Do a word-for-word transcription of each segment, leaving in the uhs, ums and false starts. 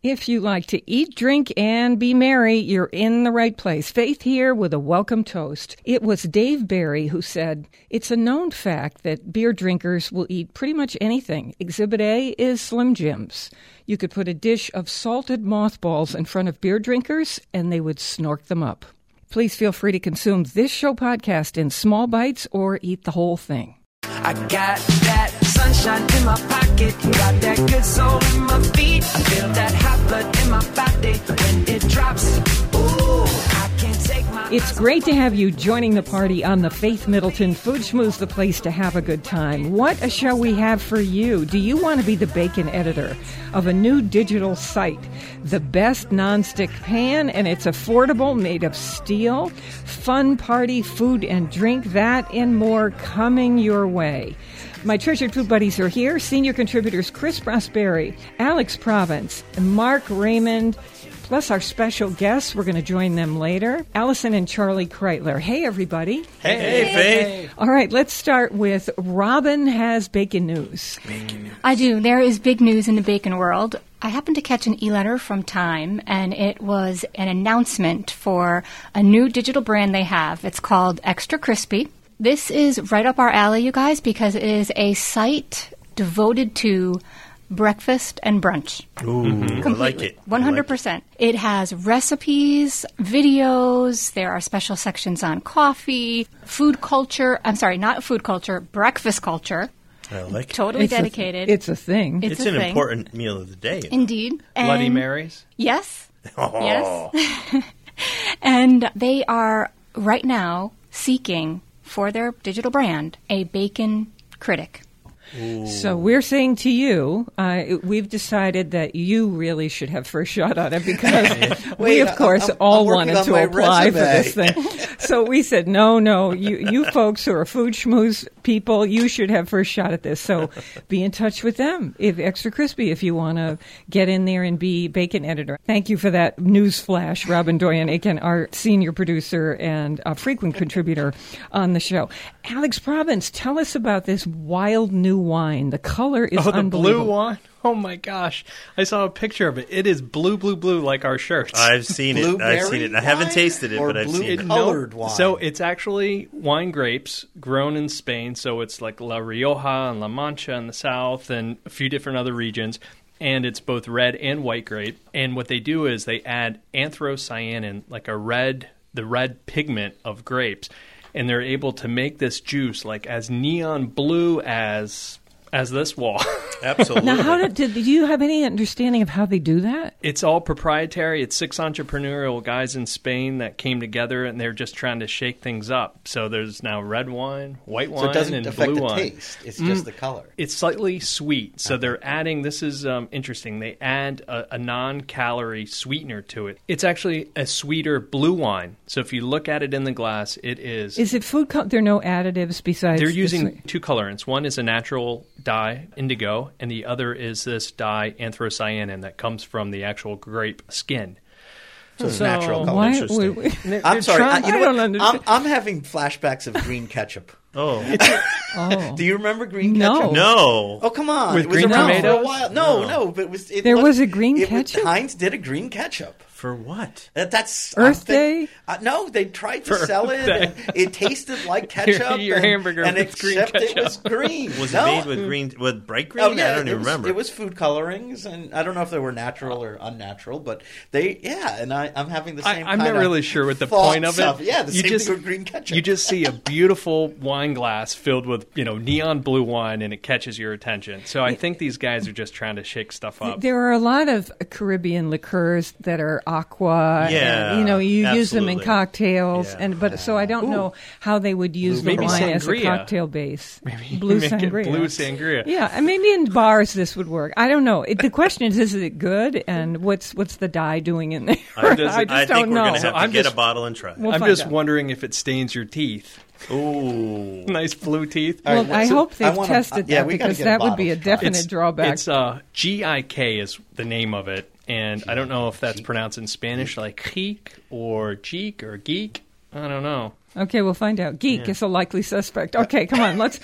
If you like to eat, drink, and be merry, you're in the right place. Faith here with a welcome toast. It was Dave Barry who said, "It's a known fact that beer drinkers will eat pretty much anything. Exhibit A is Slim Jims. You could put a dish of salted mothballs in front of beer drinkers, and they would snork them up." Please feel free to consume this show podcast in small bites or eat the whole thing. I got that sunshine in my pocket, got that good soul in my feet. I feel that hot blood in my body when it drops. Ooh, I can't take my It's great to have you joining the party on the Faith Middleton Food Schmooze, the place to have a good time. What a show we have for you. Do you want to be the bacon editor of a new digital site? The best nonstick pan, and it's affordable, made of steel. Fun party, food and drink, that and more coming your way. My treasured food buddies are here. Senior contributors Chris Prosperi, Alex Province, and Mark Raymond, plus our special guests. We're going to join them later. Allison and Charlie Kreitler. Hey, everybody. Hey, hey, Faith. All right, let's start with Robin has bacon news. Bacon news. I do. There is big news in the bacon world. I happened to catch an e-letter from Time, and it was an announcement for a new digital brand they have. It's called Extra Crispy. This is right up our alley, you guys, because it is a site devoted to breakfast and brunch. Ooh, Completely. I like it. one hundred percent. It has recipes, videos, there are special sections on coffee, food culture. I'm sorry, not food culture, breakfast culture. I like it. Totally It's a- dedicated. it's a thing. It's, It's a an thing. important meal of the day. Indeed. Bloody And- Marys? Yes. Oh. Yes. And they are right now seeking for their digital brand a bacon critic. So we're saying to you, uh, we've decided that you really should have first shot on it because we, Wait, of course, I'm- all I'm working wanted on to my apply for resume. this thing. So we said, no, no, you, you folks who are food schmooze people, you should have first shot at this. So be in touch with them, if Extra Crispy, if you want to get in there and be bacon editor. Thank you for that news flash, Robin Doyen-Aiken, our senior producer and a frequent contributor on the show. Alex Province, tell us about this wild new wine. The color is Oh, the unbelievable. blue wine? Oh, my gosh. I saw a picture of it. It is blue, blue, blue like our shirts. I've seen it. I've seen it. I haven't wine tasted it, or but I've seen it. blue-colored No, wine? So it's actually wine grapes grown in Spain. So it's like La Rioja and La Mancha in the south and a few different other regions. And it's both red and white grape. And what they do is they add anthocyanin, like a red, the red pigment of grapes. And they're able to make this juice like as neon blue as as this wall. Absolutely. Now, how did, did do you have any understanding of how they do that? It's all proprietary. It's six entrepreneurial guys in Spain that came together, and they're just trying to shake things up. So there's now red wine, white wine, So it doesn't and affect blue the wine. taste. It's just the color. It's slightly sweet. So they're adding, this is um, interesting, they add a, a non-calorie sweetener to it. It's actually a sweeter blue wine. So if you look at it in the glass, it is... Is it food? Co- there are no additives besides. They're the using sweet- two colorants. One is a natural dye, indigo, and the other is this dye, anthocyanin, that comes from the actual grape skin. So it's So natural color. Why? Interesting. wait, wait. I'm sorry. trying- I, you know I what? don't understand. I'm, I'm having flashbacks of green ketchup. Oh. Oh. Do you remember green No. ketchup? No. Oh, come on. With it was green around for a tomatoes? while. No, No. no, but it was. It There looked- was a green it was- ketchup? Heinz did a green ketchup. For what? That, that's Earth I'm think- Day? Uh, no, they tried to For sell Earth it. And it tasted like ketchup. your and, hamburger and with green except it ketchup. was green. Was No. it made with green, with bright green? Oh yeah, I don't it even was, remember. It was food colorings, and I don't know if they were natural or unnatural, but they, yeah. And I, I'm having the I, same. I'm kind not of really sure what the thoughts point of it. Yeah, the you same just, thing with green ketchup. You just see a beautiful wine glass filled with, you know, neon blue wine, and it catches your attention. So I think these guys are just trying to shake stuff up. There are a lot of Caribbean liqueurs that are aqua. Yeah, and, you know, you use them in absolutely. cocktails, Yeah. and but so I don't know how they would use the Maybe wine as a sangria. cocktail base. Maybe blue make it sangria. blue sangria. Yeah, and maybe in bars this would work. I don't know. It, the question is, is it good, and what's what's the dye doing in there? I, just- I just I don't think we're know. going to have So to I'm get just- a bottle and try. We'll I'm find just out. wondering if it stains your teeth. Ooh. Nice blue teeth. All Well, right, I so hope they've I wanna- tested uh, yeah, that we gotta because get a that would bottle be a to try. definite It's, drawback. It's uh, G I K is the name of it, and I don't know if that's pronounced in Spanish like geek or geek or geek. I don't know. Okay, we'll find out. Geek Yeah. is a likely suspect. Okay, come on, let's.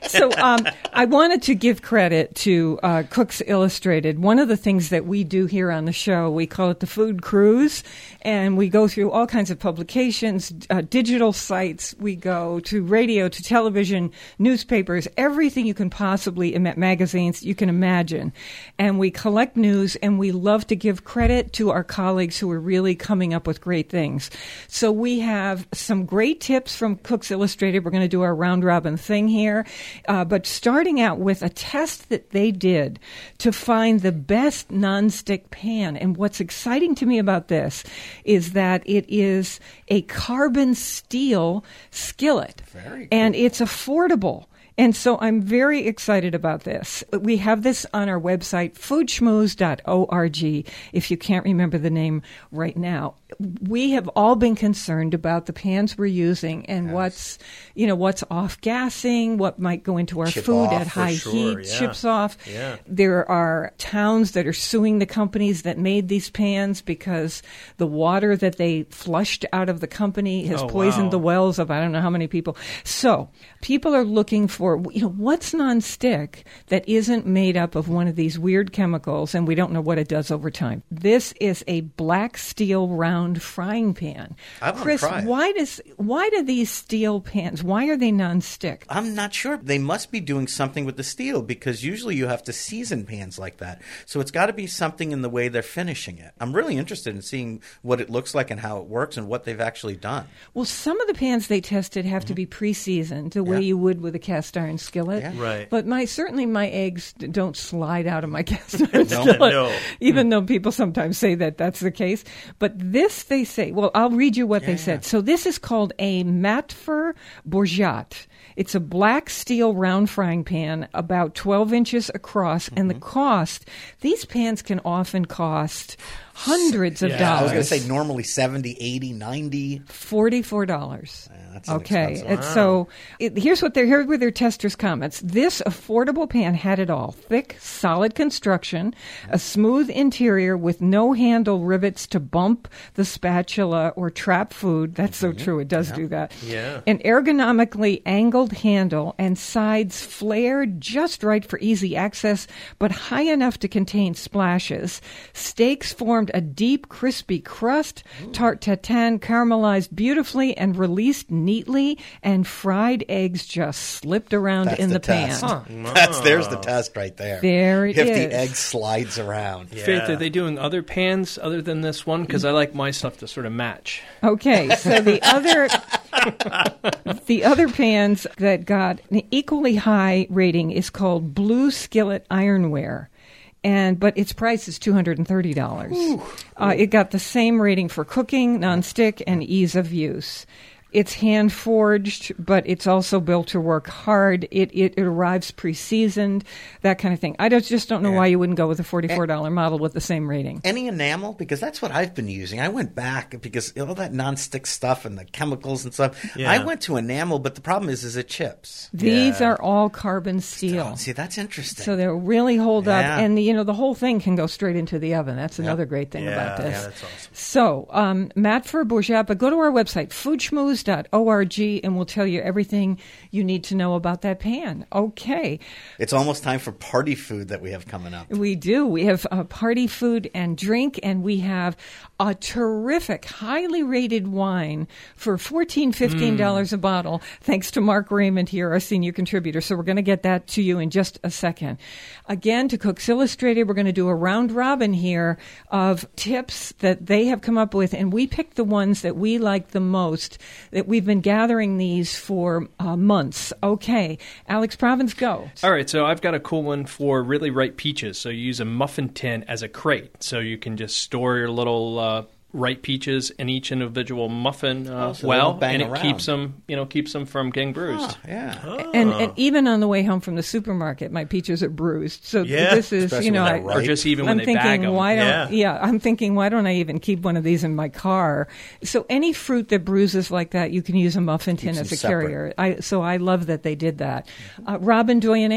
So um, I wanted to give credit to uh, Cooks Illustrated. One of the things that we do here on the show, we call it the Food Cruise, and we go through all kinds of publications, uh, digital sites. We go to radio, to television, newspapers, everything you can possibly, magazines you can imagine. And we collect news, and we love to give credit to our colleagues who are really coming up with great things. So we have some great tips from Cooks Illustrated. We're going to do our round-robin thing here. Uh, but starting out with a test that they did to find the best nonstick pan. And what's exciting to me about this is that it is a carbon steel skillet. Very cool. And it's affordable. And so I'm very excited about this. We have this on our website, food schmooze dot org, if you can't remember the name right now. We have all been concerned about the pans we're using and Yes. what's, you know, what's off-gassing, what might go into our Chip food off, at for high sure, heat, yeah. chips off. Yeah. There are towns that are suing the companies that made these pans because the water that they flushed out of the company has Oh, poisoned wow. the wells of I don't know how many people. So people are looking for, you know, what's nonstick that isn't made up of one of these weird chemicals, and we don't know what it does over time. This is a black steel round frying pan. I wanna Chris, try it. why does why do these steel pans? Why are they nonstick? I'm not sure. They must be doing something with the steel because usually you have to season pans like that. So it's got to be something in the way they're finishing it. I'm really interested in seeing what it looks like and how it works and what they've actually done. Well, some of the pans they tested have to be pre-seasoned the way Yeah. you would with a cast iron skillet. Yeah. Right. But my certainly my eggs d- don't slide out of my cast iron No, skillet, no. even though people sometimes say that that's the case. But this, they say, well, I'll read you what they said. So this is called a Matfer Bourgeat. It's a black steel round frying pan about twelve inches across, and the cost, these pans can often cost hundreds of Yeah, I was dollars. going to say normally seventy, eighty, ninety. forty-four dollars. Yeah, that's Okay, inexpensive. and so it, here's what they're here were their testers' comments. This affordable pan had it all: thick, solid construction, a smooth interior with no handle rivets to bump the spatula or trap food. That's so true; it does do that. Yeah. An ergonomically angled handle and sides flared just right for easy access, but high enough to contain splashes. Steaks formed a deep, crispy crust. Tarte tatin caramelized beautifully and released neatly, and fried eggs just slipped around That's in the, the, test. pan. That's there's the test right there. There it if is. the egg slides around. Yeah. Faith, are they doing other pans other than this one? Because I like my stuff to sort of match. Okay, so the other the other pans that got an equally high rating is called Blue Skillet Ironware. And but its price is two hundred and thirty dollars. Uh, it got the same rating for cooking, nonstick, and ease of use. It's hand forged, but it's also built to work hard. It it, it arrives pre-seasoned, that kind of thing. I don't, just don't know Yeah. why you wouldn't go with a forty-four dollars model with the same rating. Any enamel? Because that's what I've been using. I went back because all that nonstick stuff and the chemicals and stuff. Yeah. I went to enamel, but the problem is, is it chips. These Yeah. are all carbon steel. Oh, see, that's interesting. So they'll really hold up, Yeah. and you know the whole thing can go straight into the oven. That's another great thing Yeah, about this. yeah, that's awesome. So, um, Matfer Bourgeat, but go to our website, food schmooze dot org, and we'll tell you everything you need to know about that pan. Okay, It's almost time for party food that we have coming up. we do. We have uh, party food and drink, and we have a terrific, highly rated wine for fourteen dollars, fifteen dollars a bottle, thanks to Mark Raymond here, our senior contributor. So we're going to get that to you in just a second. Again, to Cooks Illustrated, we're going to do a round robin here of tips that they have come up with, and we picked the ones that we like the most, that we've been gathering these for uh, months. Okay, Alex Province, go. All right, so I've got a cool one for really ripe peaches. So you use a muffin tin as a crate, so you can just store your little uh, ripe peaches in each individual muffin uh, Oh, so they well, don't bang and it around. keeps them, you know, keeps them from getting bruised. Ah, yeah. And, and even on the way home from the supermarket, my peaches are bruised. So Yeah, this is, especially you know, when I, they're ripe. Or just even when I'm they bag thinking, them. why don't? Yeah. Yeah, I'm thinking, why don't I even keep one of these in my car? So any fruit that bruises like that, you can use a muffin tin Keeps as a them separate. carrier. I, so I love that they did that. Uh, Robin Doyen Aiken.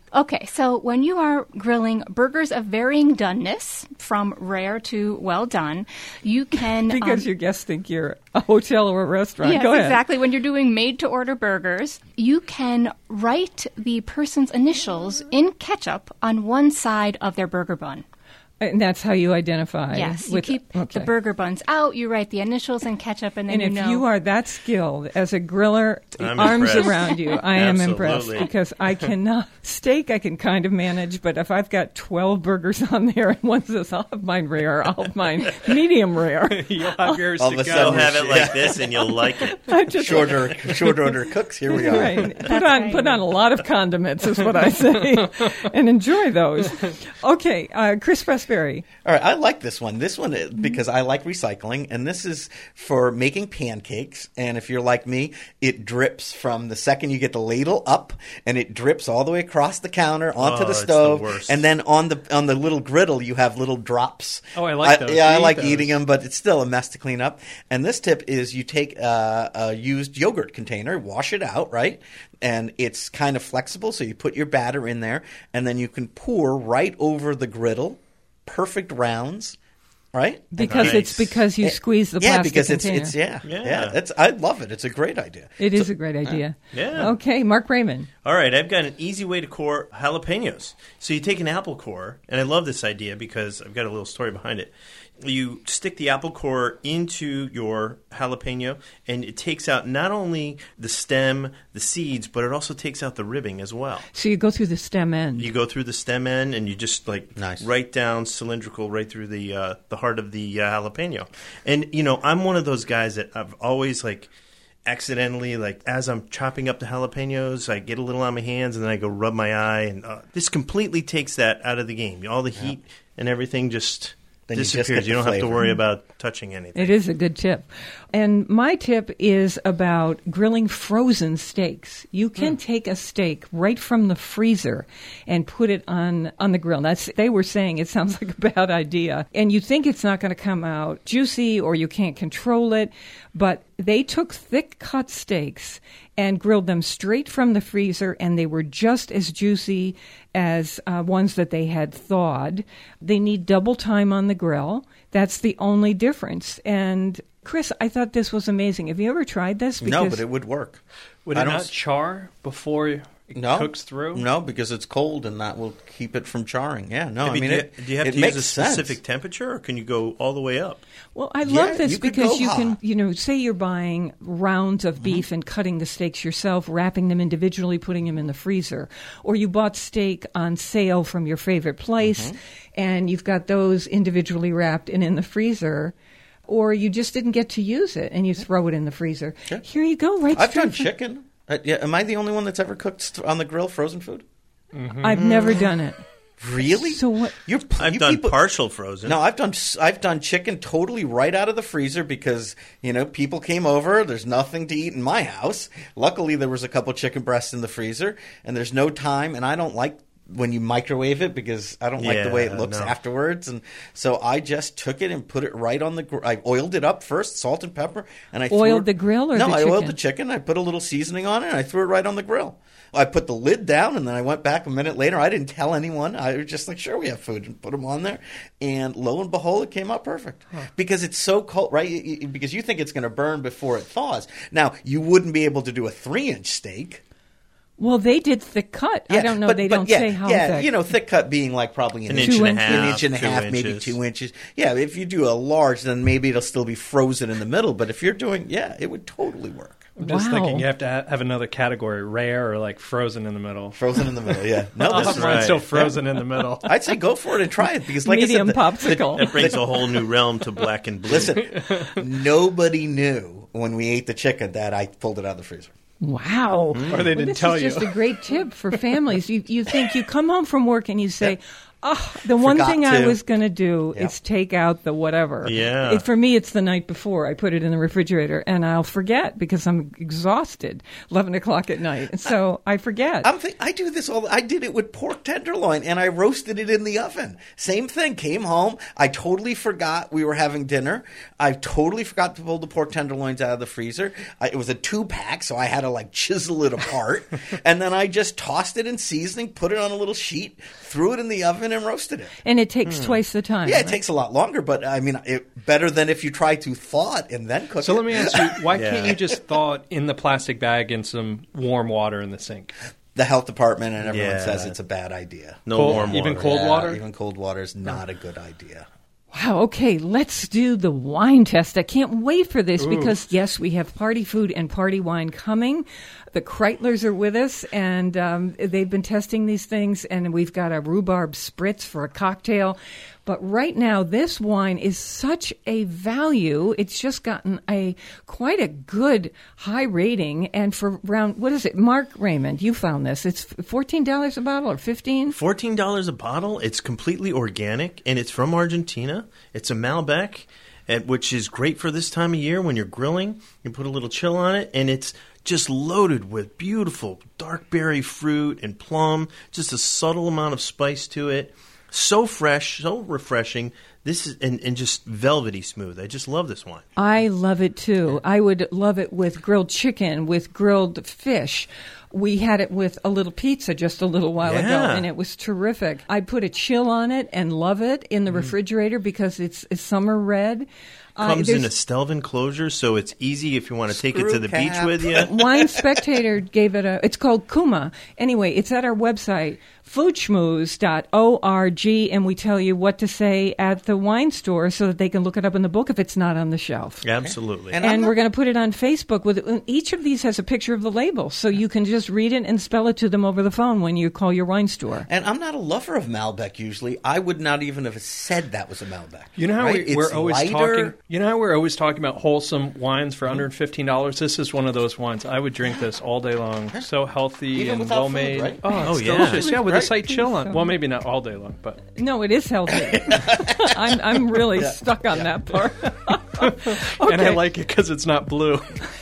Okay, so when you are grilling burgers of varying doneness, from rare to well done, you can... Because um, your guests think you're a hotel or a restaurant. Yes, Go ahead. exactly. When you're doing made-to-order burgers, you can write the person's initials in ketchup on one side of their burger bun. And that's how you identify. Yes, you with- keep okay. the burger buns out, you write the initials in ketchup, and then And you if know... you are that skilled as a griller, I'm arms impressed. around you, I am impressed Absolutely. because I cannot steak. I can kind of manage, but if I've got twelve burgers on there and one says I'll have mine rare, I'll have mine medium rare. You'll have yours All to of a go. You'll sudden- have it Yeah. like this, and you'll like it. I just Short order, short order cooks. Here we are. Right. Put on put on a lot of condiments is what I say, and enjoy those. Okay, uh, Chris Pressberry. All right, I like this one. This one is- because I like recycling, and this is for making pancakes. And if you're like me, it drips from the second you get the ladle up, and it drips all the way across the counter onto Oh, the it's the stove, worst. and then on the on the little griddle you have little drops. Oh, I like those. Yeah, I I eat like those. eating them, but it's still a mess to clean up. And this tip is you take uh, a used yogurt container, wash it out, right? And it's kind of flexible, so you put your batter in there, and then you can pour right over the griddle, perfect rounds. Right? Because Nice. it's because you Eh, squeeze the yeah, plastic because it's container. it's yeah, Yeah. yeah. That's I love it. It's a great idea. It is a great idea. Yeah. Okay, Mark Raymond. All right, I've got an easy way to core jalapenos. So you take an apple core, and I love this idea because I've got a little story behind it. You stick the apple core into your jalapeno, and it takes out not only the stem, the seeds, but it also takes out the ribbing as well. So you go through the stem end. You go through the stem end, and you just like Nice. right down cylindrical, right through the uh, the heart of the uh, jalapeno. And you know, I'm one of those guys that I've always like accidentally, like as I'm chopping up the jalapenos, I get a little on my hands, and then I go rub my eye, and uh, this completely takes that out of the game. All the heat and everything just Then you just disappears. get You, the don't have to flavor. worry about touching anything. It is a good tip. And my tip is about grilling frozen steaks. You can take a steak right from the freezer and put it on, on the grill. That's, they were saying it sounds like a bad idea. And you think it's not going to come out juicy or you can't control it. But they took thick cut steaks and grilled them straight from the freezer, and they were just as juicy as uh, ones that they had thawed. They need double time on the grill. That's the only difference. And Chris, I thought this was amazing. Have you ever tried this? No, but it would work. Would I it don't not s- char before it No, cooks through? No, because it's cold, and that will keep it from charring. Yeah, no, Maybe I mean, do, you, it, do you have it to makes use a specific sense. temperature, or can you go all the way up? Well, I Yeah, love this you could because go you can, hot. you know, say you're buying rounds of beef and cutting the steaks yourself, wrapping them individually, putting them in the freezer. Or you bought steak on sale from your favorite place, and you've got those individually wrapped and in the freezer. Or you just didn't get to use it, and you throw it in the freezer. Yeah. Here you go, right I've straight done from- chicken. Uh, yeah, am I the only one that's ever cooked st- on the grill frozen food? I've never done it. Really? So what- You're, I've you done people- partial frozen. No, I've done I've done chicken totally right out of the freezer because you know people came over. There's nothing to eat in my house. Luckily, there was a couple chicken breasts in the freezer, and there's no time. And I don't like when you microwave it because I don't like the way it Yeah, looks no. afterwards. And so I just took it and put it right on the. Gr- I oiled it up first, salt and pepper, and I threw Oiled it- the grill or no? the I oiled chicken? the chicken. I put a little seasoning on it, and I threw it right on the grill. I put the lid down, and then I went back a minute later. I didn't tell anyone. I was just like, sure, we have food, and put them on there. And lo and behold, it came out perfect. Because it's so cold, right? Y- y- Because you think it's going to burn before it thaws. Now, you wouldn't be able to do a three-inch steak. Well, they did thick cut. I Yeah, don't know. but- they but don't yeah, say how yeah, thick. you know, thick cut being like probably an, An inch, inch Two and a inches. half, an inch and a two half, maybe inches. two inches. Yeah, if you do a large, then maybe it'll still be frozen in the middle. But if you're doing, yeah, it would totally work. I'm just Wow. thinking you have to ha- have another category, rare or like frozen in the middle. Frozen in the middle, yeah. No, I'll this have is mine right. still frozen in the middle. I'd say go for it and try it because, like Medium I said, the- popsicle. That brings a whole new realm to black and blue. Listen, nobody knew when we ate the chicken that I pulled it out of the freezer. Wow. Or they Well, didn't this tell is you. just a great tip for families. You you think you come home from work and you say, Oh, the one Forgot thing I to. was going to do Yep. is take out the whatever. Yeah. It, for me, it's the night before. I put it in the refrigerator, and I'll forget because I'm exhausted. Eleven o'clock at night, so I forget. I'm think, I do this all. I did it with pork tenderloin, and I roasted it in the oven. Same thing. Came home. I totally forgot we were having dinner. I totally forgot to pull the pork tenderloins out of the freezer. I, it was a two pack, so I had to like chisel it apart, and then I just tossed it in seasoning, put it on a little sheet, threw it in the oven, and roasted it. and it takes twice the time. Yeah, it right? takes a lot longer, but I mean, it, better than if you try to thaw it and then cook So it. let me ask you, why Yeah. can't you just thaw it in the plastic bag in some warm water in the sink? The health department and everyone Yeah. says it's a bad idea. No Cold- warm even water. cold Yeah, water? Even cold water is not a good idea. Wow, okay, let's do the wine test. I can't wait for this because, yes, we have party food and party wine coming. The Kreitlers are with us, and um, they've been testing these things, and we've got a rhubarb spritz for a cocktail. But right now, this wine is such a value. It's just gotten a quite a good high rating. And for around, what is it? Mark Raymond, you found this. It's fourteen dollars a bottle or fifteen dollars? fourteen dollars a bottle. It's completely organic, and it's from Argentina. It's a Malbec, and- which is great for this time of year when you're grilling. You put a little chill on it, and it's just loaded with beautiful dark berry fruit and plum, just a subtle amount of spice to it. So fresh, so refreshing. This is and, and just velvety smooth. I just love this wine. I love it too. I would love it with grilled chicken, with grilled fish. We had it with a little pizza just a little while ago, Yeah. and it was terrific. I put a chill on it and love it in the refrigerator because it's, it's summer red. Uh, Comes in a there's- Stelvin enclosure, so it's easy if you want to take it to Screw the cap. beach with you. Wine Spectator gave it a, it's called Kuma. Anyway, it's at our website, food schmooze dot org, and we tell you what to say at the wine store so that they can look it up in the book if it's not on the shelf. Absolutely. And I'm And not- we're going to put it on Facebook. With each of these has a picture of the label, so you can just read it and spell it to them over the phone when you call your wine store. And I'm not a lover of Malbec usually. I would not even have said that was a Malbec. You know how right? we, we're It's always lighter. talking. You know how we're always talking about wholesome wines for under fifteen dollars. This is one of those wines. I would drink this all day long. So healthy Even and without well food, made. right? Oh, it's Oh, yeah. delicious. Yeah, with a Right? slight chill on. Well, maybe not all day long, but No, it is healthy. I'm, I'm really stuck on that part. and I like it because it's not blue.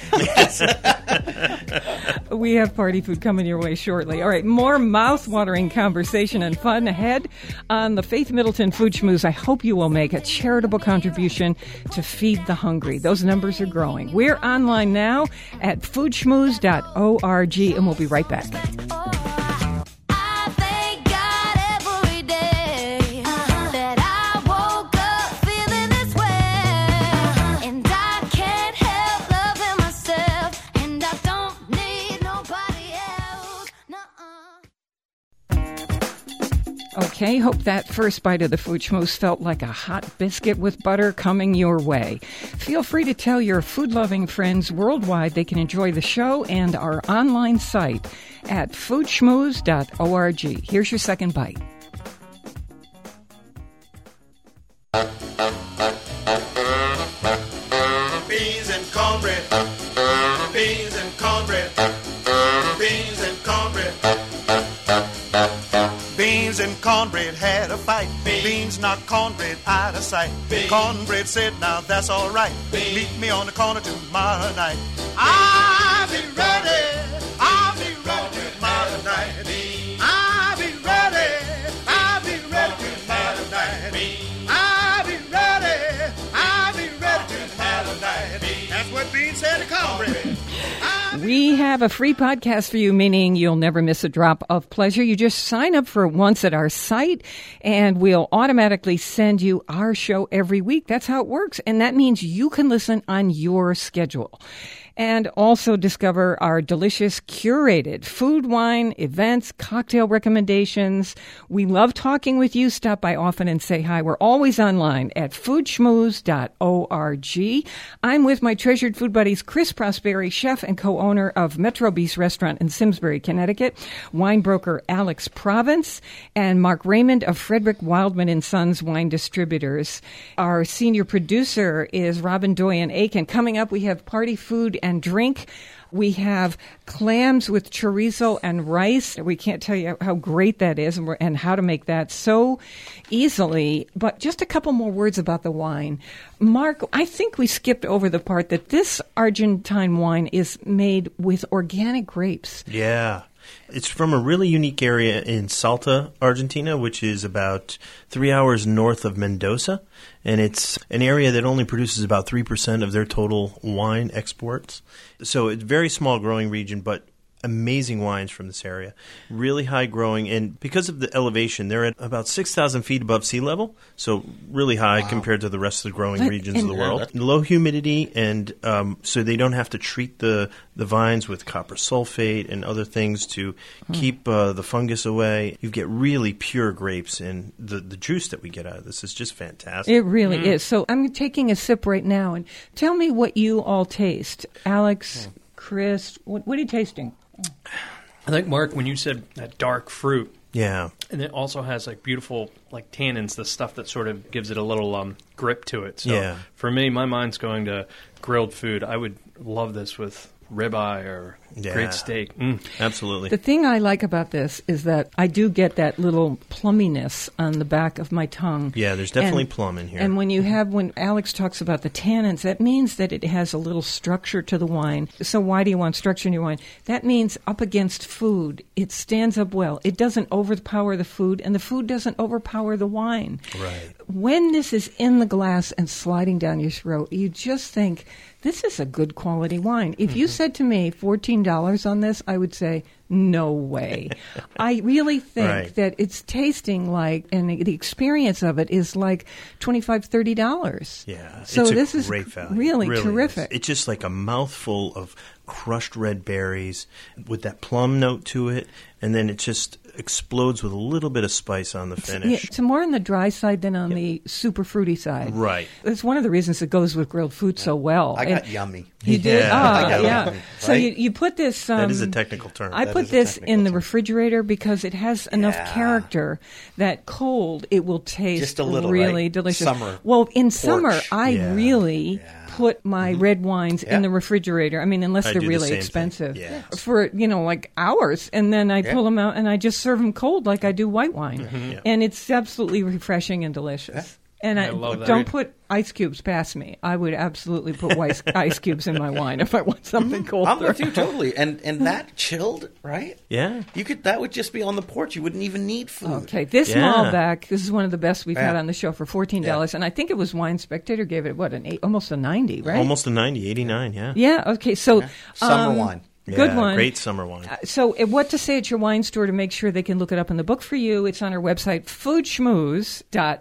We have party food coming your way shortly. All right, more mouth-watering conversation and fun ahead on the Faith Middleton Food Schmooze. I hope you will make a charitable contribution to feed the hungry. Those numbers are growing. We're online now at food schmooze dot org, and we'll be right back. I thank God every day that I woke up feeling this way, and I can't help loving myself, and I don't need nobody else. Nuh-uh. Okay, hope that first bite of the Food Schmooze felt like a hot biscuit with butter coming your way. Feel free to tell your food-loving friends worldwide they can enjoy the show and our online site at food schmooze dot org. Here's your second bite. Beans and cornbread. Beans and cornbread. Beans and cornbread. Beans and cornbread had a fight. Beans knocked cornbread out of sight. Cornbread said, now that's all right. Meet me on the corner tomorrow night. I'll be ready. I'll be ready tomorrow night. I'll be ready. I'll be ready tomorrow night. I'll be ready. I'll be ready tomorrow night. That's what Beans said to cornbread. We have a free podcast for you, meaning you'll never miss a drop of pleasure. You just sign up for it once at our site, and we'll automatically send you our show every week. That's how it works, and that means you can listen on your schedule. And also discover our delicious curated food, wine, events, cocktail recommendations. We love talking with you. Stop by often and say hi. We're always online at food schmooze dot org. I'm with my treasured food buddies, Chris Prosperi, chef and co-owner of Metro Beast Restaurant in Simsbury, Connecticut, wine broker Alex Province, and Mark Raymond of Frederick Wildman and Sons Wine Distributors. Our senior producer is Robin Doyen Aiken. Coming up, we have party food and drink. We have clams with chorizo and rice. We can't tell you how great that is and, we're, and how to make that so easily. But just a couple more words about the wine. Mark, I think we skipped over the part that this Argentine wine is made with organic grapes. Yeah. It's from a really unique area in Salta, Argentina, which is about three hours north of Mendoza. And it's an area that only produces about three percent of their total wine exports. So it's a very small growing region, but amazing wines from this area. Really high growing. And because of the elevation, they're at about six thousand feet above sea level. So really high wow. compared to the rest of the growing But- regions and- of the world. Low humidity, and um, so they don't have to treat the, the vines with copper sulfate and other things to Hmm. keep uh, the fungus away. You get really pure grapes, and the, the juice that we get out of this is just fantastic. It really is. So I'm taking a sip right now. And tell me what you all taste. Alex, Chris, what, what are you tasting? I think, Mark, when you said that dark fruit, Yeah. and it also has like beautiful like tannins, the stuff that sort of gives it a little um, grip to it. So Yeah. for me, my mind's going to grilled food. I would love this with ribeye or Yeah. great steak. Mm. Absolutely. The thing I like about this is that I do get that little plumminess on the back of my tongue. Yeah, there's definitely And- plum in here. And when you have, when Alex talks about the tannins, that means that it has a little structure to the wine. So why do you want structure in your wine? That means up against food, it stands up well. It doesn't overpower the food, and the food doesn't overpower the wine. Right. When this is in the glass and sliding down your throat, you just think, this is a good quality wine. If you said to me fourteen dollars on this, I would say, no way. I really think Right. that it's tasting like, and the experience of it is like twenty-five dollars, thirty dollars. Yeah, So it's a this is great value. really, Really terrific. is. It's just like a mouthful of crushed red berries with that plum note to it, and then it just explodes with a little bit of spice on the Yeah, finish. it's more on the dry side than on the super fruity side. Right. It's one of the reasons it goes with grilled food so well. I got And- yummy. You did? Yeah. Ah, I got yeah. yummy, So right? you, you put this... Um, That is a technical term. I That put is a this technical in the term. refrigerator because it has enough Yeah. character that cold, it will taste Just a little, really right? delicious. Summer Well, in summer, porch. I Yeah. really put my red wines Yeah. in the refrigerator. I mean, unless I they're do the really same thing. expensive. Yeah. For, you know, like hours. And then I Yeah. pull them out and I just serve them cold like I do white wine. Yeah. And it's absolutely refreshing and delicious. And I, I love that. don't put ice cubes past me. I would absolutely put ice, ice cubes in my wine if I want something colder. I'm with you totally. And and that chilled, right? Yeah. You could that would just be on the porch. You wouldn't even need food. Okay, this Yeah. Malbec, this is one of the best we've had Yeah. on the show for fourteen dollars, and I think it was Wine Spectator gave it, what, an eight, almost a ninety, right? Almost a ninety, eighty-nine, yeah. Yeah, okay, so... Summer um, wine. Good Yeah, one. Great summer wine. Uh, So, uh, what to say at your wine store to make sure they can look it up in the book for you? It's on our website, food schmooze dot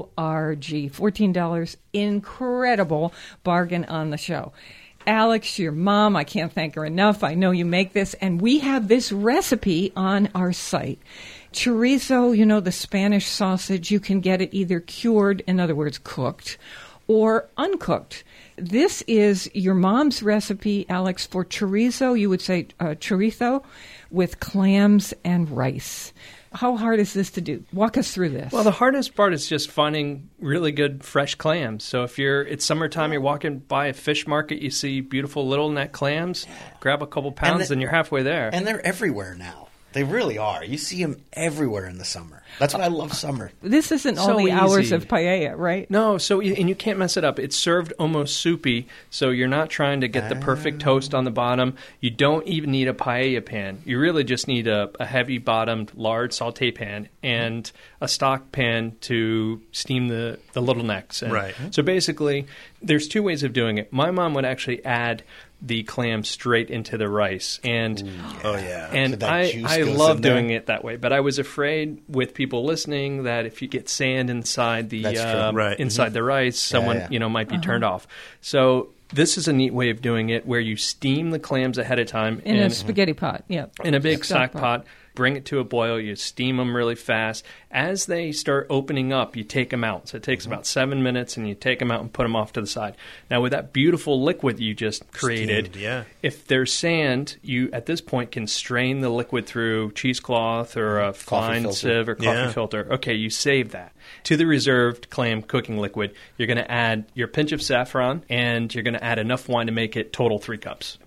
org. fourteen dollars, incredible bargain on the show. Alex, your mom, I can't thank her enough. I know you make this, and we have this recipe on our site. Chorizo, you know, the Spanish sausage, you can get it either cured, in other words, cooked, or uncooked. This is your mom's recipe, Alex, for chorizo. You would say uh, chorizo with clams and rice. How hard is this to do? Walk us through this. Well, the hardest part is just finding really good fresh clams. So if you're it's summertime, you're walking by a fish market, you see beautiful little neck clams, grab a couple pounds, the- and you're halfway there. And they're everywhere now. They really are. You see them everywhere in the summer. That's what I love summer. this isn't all so the hours easy. of paella, right? No, so you- and you can't mess it up. It's served almost soupy, so you're not trying to get the perfect toast on the bottom. You don't even need a paella pan. You really just need a, a heavy-bottomed, large saute pan and a stock pan to steam the, the little necks. And Right. So basically, there's two ways of doing it. My mom would actually add the clam straight into the rice, and Oh, yeah. and So that I, juice I goes love in there. doing it that way, but I was afraid with people listening that if you get sand inside the That's true. uh, Right. inside the rice, someone yeah. you know might be turned off. So this is a neat way of doing it, where you steam the clams ahead of time In a spaghetti pot, yeah. in a big Stock stock pot. pot. Bring it to a boil. You steam them really fast. As they start opening up, you take them out. So it takes about seven minutes, and you take them out and put them off to the side. Now, with that beautiful liquid you just created, Steamed, yeah. if there's sand, you at this point can strain the liquid through cheesecloth or a fine filter. sieve or coffee Yeah. filter. Okay, you save that. To the reserved clam cooking liquid, you're going to add your pinch of saffron, and you're going to add enough wine to make it total three cups.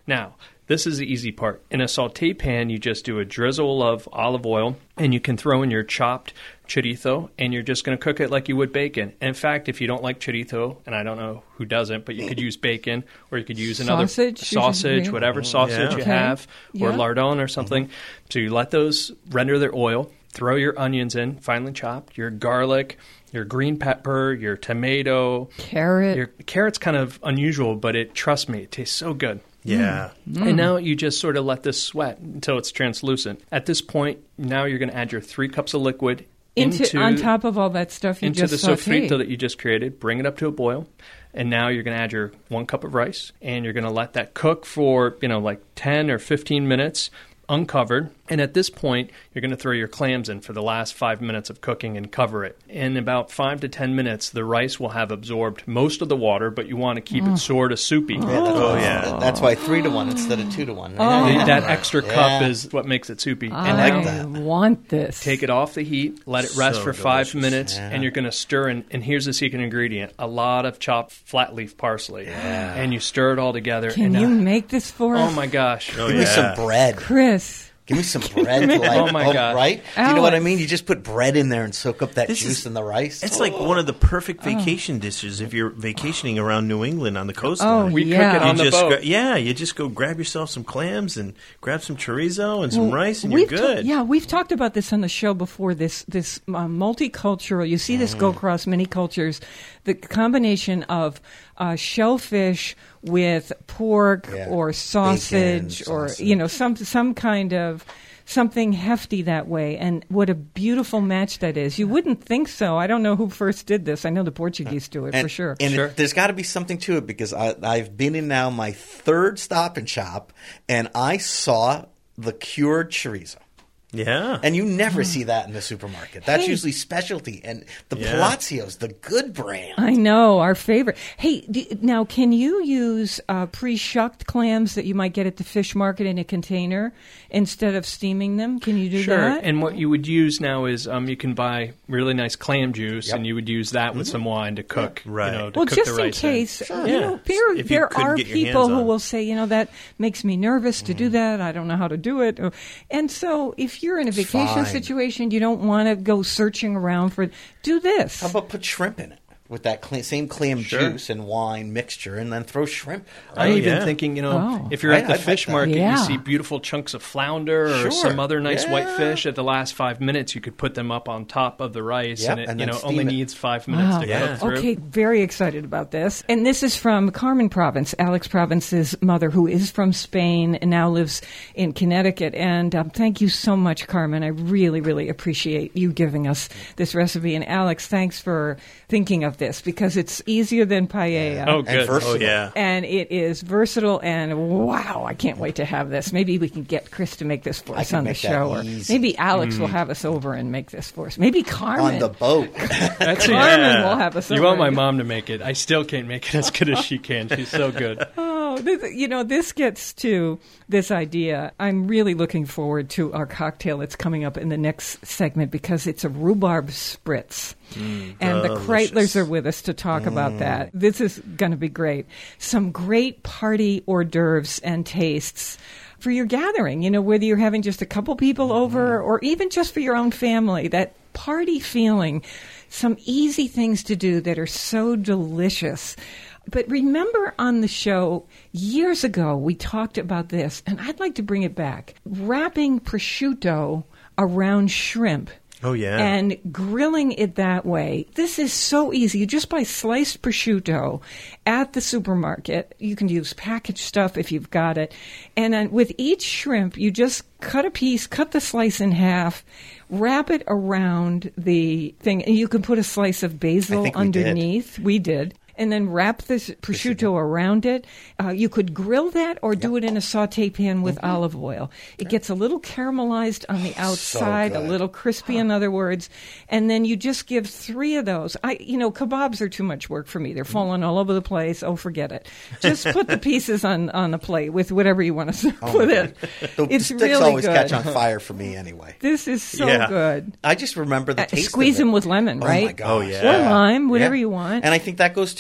Now, this is the easy part. In a saute pan, you just do a drizzle of olive oil, and you can throw in your chopped chorizo, and you're just going to cook it like you would bacon. And in fact, if you don't like chorizo, and I don't know who doesn't, but you could use bacon, or you could use another Sausage, sausage, usually. whatever sausage Yeah. you Okay. have, or Yeah. lardon or something. Mm-hmm. So you let those render their oil, throw your onions in, finely chopped, your garlic, your green pepper, your tomato. Carrot. Your carrot's kind of unusual, but it trust me, it tastes so good. Yeah. And now you just sort of let this sweat until it's translucent. At this point, now you're going to add your three cups of liquid into, into on top of all that stuff you into just the sauteed. sofrito that you just created. Bring it up to a boil, and now you're going to add your one cup of rice, and you're going to let that cook for you know like ten or fifteen minutes, uncovered. And at this point, you're going to throw your clams in for the last five minutes of cooking and cover it. In about five to ten minutes, the rice will have absorbed most of the water, but you want to keep Mm. it sort of soupy. Yeah, that's Oh, why, yeah. That's why three to one instead of two to one. Oh. Yeah. That extra cup Yeah. is what makes it soupy. I And like now that. want this. take it off the heat, let it rest So for five delicious. minutes, Yeah. and you're going to stir. And, and here's the secret ingredient: a lot of chopped flat leaf parsley. Yeah. And you stir it all together. Can and you now- make this for us? Oh my gosh! Oh, Give me yeah. some bread. Chris. Give me some bread. Like, Oh, my God. Right? Do you know what I Alex. mean? You just put bread in there and soak up that This juice is- in the rice. It's like one of the perfect vacation dishes if you're vacationing around New England on the coastline. Oh, We yeah. cook it on You the just boat. gra- yeah, you just go grab yourself some clams and grab some chorizo and some Well, rice, and you're we've ta- good. yeah, we've talked about this on the show before. This this uh, multicultural. You see this Mm. go across many cultures. The combination of uh, shellfish with pork Yeah. or sausage, Bacon, or sausage. you know some some kind of something hefty that way. And what a beautiful match that is. You wouldn't think so. I don't know who first did this. I know the Portuguese do it and, for sure. And Sure. it, there's got to be something to it because I, I've been in now my third Stop and Shop, and I saw the cured chorizo. Yeah. And you never see that in the supermarket. That's Hey. usually specialty. And the Yeah. Palacios, the good brand. I know, our favorite. Hey, d- now can you use uh, pre-shucked clams that you might get at the fish market in a container instead of steaming them? Can you do Sure. that? And what you would use now is um, you can buy really nice clam juice, Yep. and you would use that with some wine to cook. Right. You know, to well, cook just the in rice in. case, Sure. you Yeah. know, there, If you there couldn't are get your people hands who on. will say, you know, that makes me nervous to do that. I don't know how to do it. Or- And so if you're in a vacation fine. situation, you don't want to go searching around for, do this. How about put shrimp in it with that cl- same clam Sure. juice and wine mixture, and then throw shrimp in it, I'm right? even yeah. thinking, you know, Oh. if you're Right, at the I'd like fish that. market, Yeah. you see beautiful chunks of flounder or Sure. some other nice Yeah. whitefish. At the last five minutes, you could put them up on top of the rice, Yep, and it and you then know steam only it. needs five minutes Wow. to Yeah. cook through. Okay, very excited about this. And this is from Carmen Province, Alex Province's mother, who is from Spain and now lives in Connecticut. And um, thank you so much, Carmen. I really, really appreciate you giving us this recipe. And Alex, thanks for thinking of this because it's easier than paella. Oh, And good. versatile. Oh, yeah. And it is versatile, and wow, I can't wait to have this. Maybe we can get Chris to make this for I us can on the make that show. Or easy. maybe Alex will have us over and make this for us. Maybe Carmen. On the boat. That's Carmen will have us You over. want my mom to make it? I still can't make it as good as she can. She's so good. Oh, this, you know, this gets to this idea. I'm really looking forward to our cocktail that's coming up in the next segment because it's a rhubarb spritz. and the delicious. Kreitlers are with us to talk about that. This is going to be great. Some great party hors d'oeuvres and tastes for your gathering, you know, whether you're having just a couple people over or even just for your own family, that party feeling, some easy things to do that are so delicious. But remember on the show years ago, we talked about this, and I'd like to bring it back. Wrapping prosciutto around shrimp. Oh, yeah. And grilling it that way. This is so easy. You just buy sliced prosciutto at the supermarket. You can use packaged stuff if you've got it. And then with each shrimp, you just cut a piece, cut the slice in half, wrap it around the thing. And you can put a slice of basil I think we did. underneath. We did. And then wrap the prosciutto around it. Uh, you could grill that or do it in a saute pan with olive oil. It gets a little caramelized on the outside, a good. little crispy, in other words. And then you just give three of those. I, you know, kebabs are too much work for me. They're falling all over the place. Oh, forget it. Just put the pieces on, on the plate with whatever you want to serve Oh, with my it. God. The It's sticks really always good. catch on fire for me anyway. This is so Yeah. good. I just remember the Uh, taste squeeze of it. them with lemon, Oh right? my gosh. Oh, yeah. Or lime, whatever Yeah. you want. And I think that goes to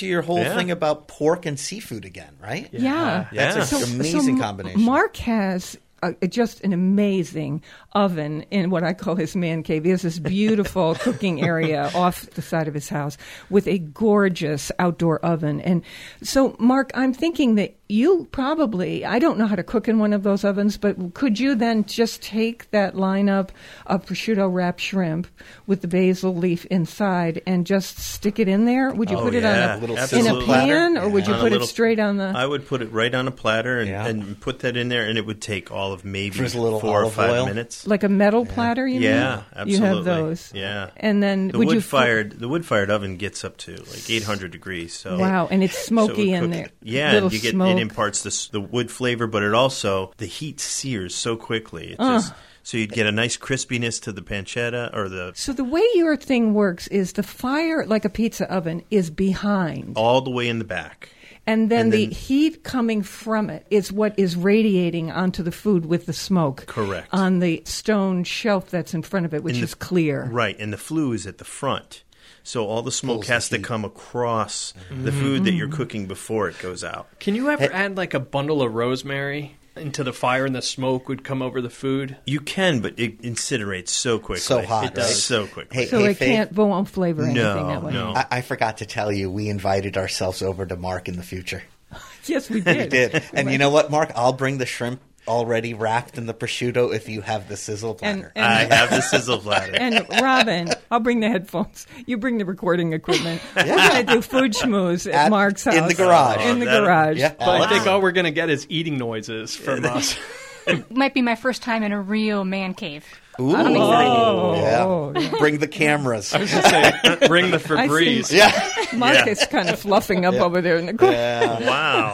your whole Yeah. thing about pork and seafood again, right? Yeah. That's Yeah. an So- amazing so combination. Mark has uh, just an amazing oven in what I call his man cave. He has this beautiful cooking area off the side of his house with a gorgeous outdoor oven. And so, Mark, I'm thinking that you probably, I don't know how to cook in one of those ovens, but could you then just take that lineup of prosciutto wrapped shrimp with the basil leaf inside and just stick it in there? Would you Oh, put it yeah. on a, Little in a absolutely. pan, or would you On a put little- it straight on the... I would put it right on a platter and, Yeah. and put that in there, and it would take all of maybe Drizzle a little four or olive five oil. minutes. Like a metal platter, you Yeah, mean? absolutely. You have those. Yeah. And then The would wood you fired the wood fired oven gets up to like eight hundred degrees. So Wow, and it's so it smoky would in cook there. it. Yeah, Little you get smoke. it imparts this, the wood flavor, but it also the heat sears so quickly. It Uh. just so you'd get a nice crispiness to the pancetta or the So the way your thing works is the fire, like a pizza oven, is behind. all the way in the back. And then And the then- heat coming from it is what is radiating onto the food with the smoke. Correct. On the stone shelf that's in front of it, which And the- is clear. Right, and the flue is at the front. So all the smoke Pulls the has to heat. come across the food that you're cooking before it goes out. Can you ever add like a bundle of rosemary into the fire and the smoke would come over the food? You can, but it incinerates so quickly. So hot, It does right? so quickly. Hey, So hey, it Faith, can't, won't flavor anything No, that way. no. I, I forgot to tell you, we invited ourselves over to Mark in the future. Yes, we We did. did. And you know what, Mark? I'll bring the shrimp already wrapped in the prosciutto if you have the sizzle And, platter. and, I have the sizzle platter. and Robin, I'll bring the headphones. You bring the recording equipment. We're going to do food schmooze at, At- Mark's house. in the garage. In the That- garage. yeah. But I Wow. think all we're going to get is eating noises from us. It might be my first time in a real man cave. Ooh. I'm excited. Oh, Yeah. oh, yeah. Bring the cameras. I was just saying, bring the Febreze. yeah. Mark Yeah. is kind of fluffing up over there in the corner. Wow.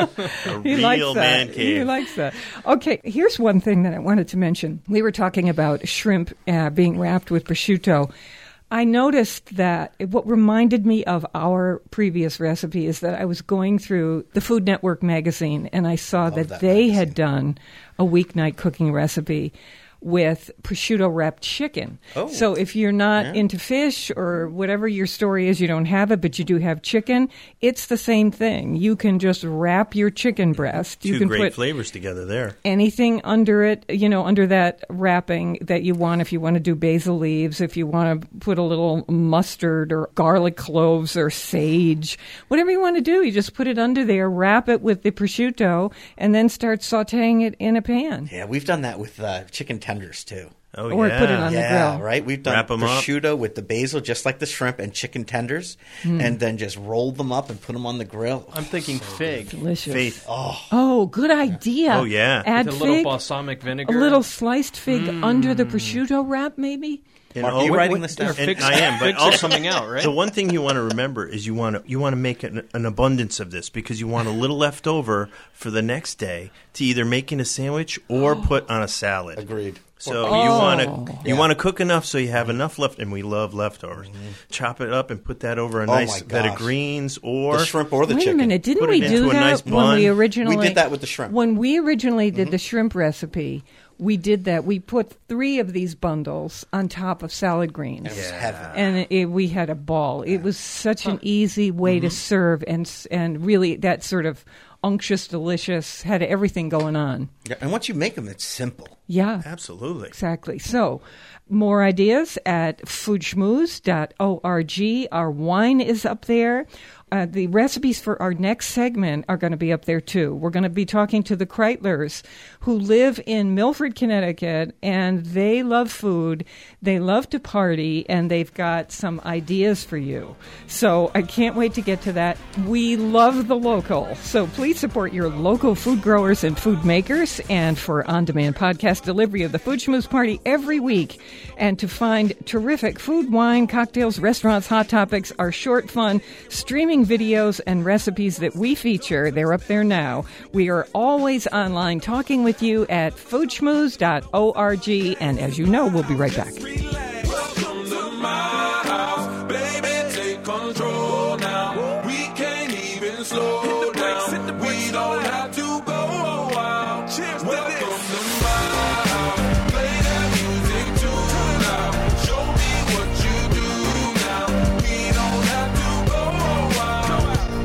A He real likes that. man He cave. likes that. Okay, here's one thing that I wanted to mention. We were talking about shrimp uh, being wrapped with prosciutto. I noticed that it- what reminded me of our previous recipe is that I was going through the Food Network magazine and I saw that, that they magazine. had done a weeknight cooking recipe with prosciutto wrapped chicken. Oh. So if you're not Yeah. into fish or whatever your story is, you don't have it, but you do have chicken, it's the same thing. You can just wrap your chicken breast. You Two can great put flavors together there. anything under it, you know, under that wrapping that you want. If you want to do basil leaves, if you want to put a little mustard or garlic cloves or sage, whatever you want to do, you just put it under there, wrap it with the prosciutto, and then start sauteing it in a pan. Yeah, we've done that with uh, chicken tenders, too. Oh, Or yeah. put it on the Yeah, grill. right. We've done Wrap 'em up. prosciutto with the basil, just like the shrimp, and chicken tenders, Hmm. and then just rolled them up and put them on the grill. I'm thinking fig. Delicious. Faith. Oh, good idea. Oh, yeah. Add With a little fig, balsamic a vinegar. little sliced fig under the prosciutto wrap, maybe? And Mark, oh, are you wait, writing wait, this down? and Figs- I am, but figs are also coming out, right? The one thing you want to remember is you want to you want to make an, an abundance of this because you want a little left over for the next day to either make in a sandwich or put on a salad. Agreed. So Oh. you want to you Yeah. want to cook enough so you have enough left, and we love leftovers. Chop it up and put that over a Oh, nice my bed of gosh. grees or The shrimp or the Wait chicken. a minute, didn't Put it we into do a that nice when we bun. originally? We did that with the shrimp. When we originally did the shrimp recipe, we did that. We put three of these bundles on top of salad greens. It was heaven. And it, we had a ball. It was such an easy way to serve, and s- and really that sort of unctuous, delicious, had everything going on. Yeah, and once you make them, it's simple. Yeah, absolutely. exactly. So, more ideas at foodschmooze dot org. Our wine is up there. Uh, the recipes for our next segment are going to be up there too. We're going to be talking to the Kreitlers, who live in Milford, Connecticut, and they love food. They love to party, and they've got some ideas for you. So I can't wait to get to that. We love the local, so please support your local food growers and food makers. And for on-demand podcast delivery of the Food Schmooze Party every week, and to find terrific food, wine, cocktails, restaurants, hot topics, our short, fun streaming videos and recipes that we feature. They're up there now. We are always online talking with you at foodschmooze dot org. And as you know, we'll be right back. Welcome to my house, baby, take control now. We can't even slow down. We don't have to go a while. Welcome to my house, play that music too loud. Show me what you do now. We don't have to go a while.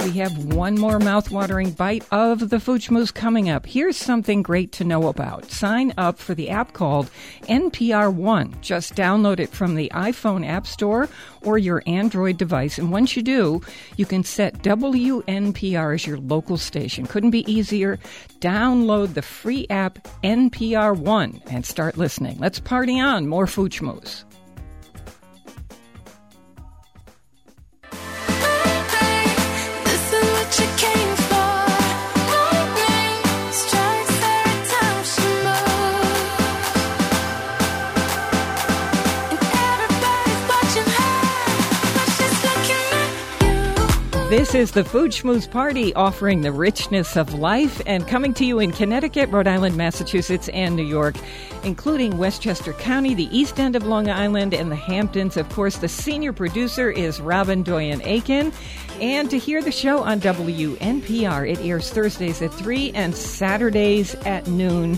We have one more mouthwatering bite of the Food Schmooze coming up. Here's something great to know about. Sign up for the app called N P R One. Just download it from the iPhone App Store or your Android device. And once you do, you can set W N P R as your local station. Couldn't be easier. Download the free app N P R One and start listening. Let's party on. More Food Schmooze. This is what you came for. Lightning strikes every time she moves, and everybody's watching her, but she's looking at you. This is the Food Schmooze Party, offering the richness of life and coming to you in Connecticut, Rhode Island, Massachusetts, and New York, including Westchester County, the East End of Long Island, and the Hamptons. Of course, the senior producer is Robin Doyen-Aiken. And to hear the show on W N P R, it airs Thursdays at three and Saturdays at noon.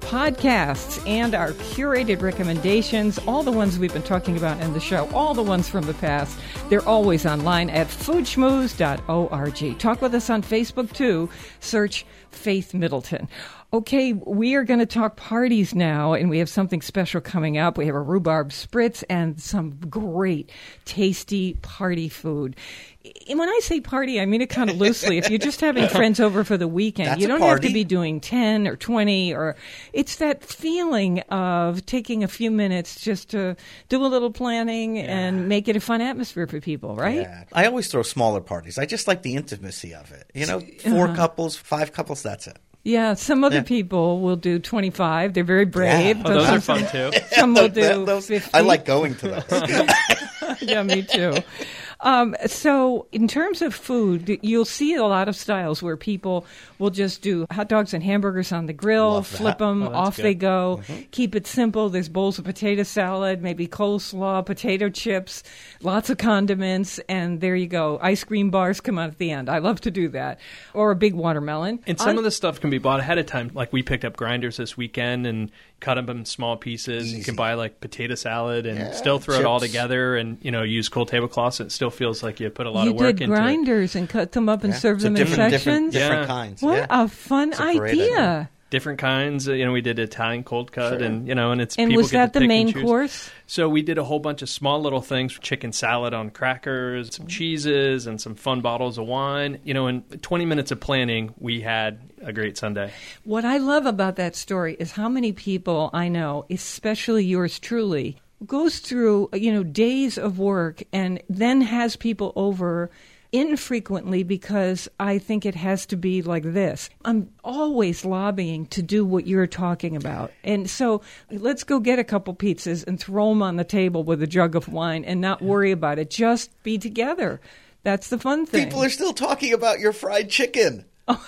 Podcasts and our curated recommendations, all the ones we've been talking about in the show, all the ones from the past, they're always online at food schmooze dot org. Talk with us on Facebook, too. Search Faith Middleton. Okay, we are going to talk parties now, and we have something special coming up. We have a rhubarb spritz and some great, tasty party food. And when I say party, I mean it kind of loosely. If you're just having friends over for the weekend, That's you a don't have party. to be doing ten or twenty. Or it's that feeling of taking a few minutes just to do a little planning and make it a fun atmosphere for people, right? Yeah. I always throw smaller parties. I just like the intimacy of it. You know, four Uh-huh. couples, five couples, that's it. Yeah, some other Yeah. people will do twenty-five. They're very brave. Yeah. Oh, those are fun too. Some will That- do those- fifty. I like going to those. Yeah, me too. Um, so in terms of food, you'll see a lot of styles where people will just do hot dogs and hamburgers on the grill, Love that. flip them, Oh, that's off good. they go. Keep it simple. There's bowls of potato salad, maybe coleslaw, potato chips, lots of condiments, and there you go. Ice cream bars come out at the end. I love to do that. Or a big watermelon. And some I- of the stuff can be bought ahead of time. Like we picked up grinders this weekend and cut them in small pieces. You Easy. can buy like potato salad and Yeah, still throw it all chips. together and, you know, use cool tablecloths. It still feels like you put a lot you of work did into it. grinders and cut them up and Yeah. served So them in different, different, sections. different Yeah. kinds. What yeah. a fun It's a great idea. idea. Different kinds. uh, You know, we did Italian cold cut Sure. and, you know, and it's And people was get that to the pick and main choose. course? So we did a whole bunch of small little things, chicken salad on crackers, some cheeses, and some fun bottles of wine. You know, in twenty minutes of planning, we had a great Sunday. What I love about that story is how many people I know, especially yours truly, goes through, you know, days of work and then has people over infrequently because I think it has to be like this. I'm always lobbying to do what you're talking about. And so let's go get a couple pizzas and throw them on the table with a jug of wine and not worry about it. Just be together. That's the fun thing. People are still talking about your fried chicken.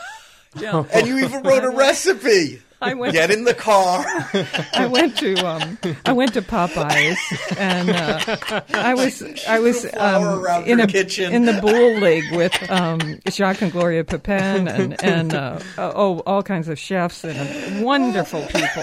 Yeah. And you even wrote a recipe. I went- Get in the car. I went to um, I went to Popeyes, and uh, I was I was Flour um, around in your a kitchen. in the Bull League with um, Jacques and Gloria Pepin and and uh, oh all kinds of chefs and wonderful people.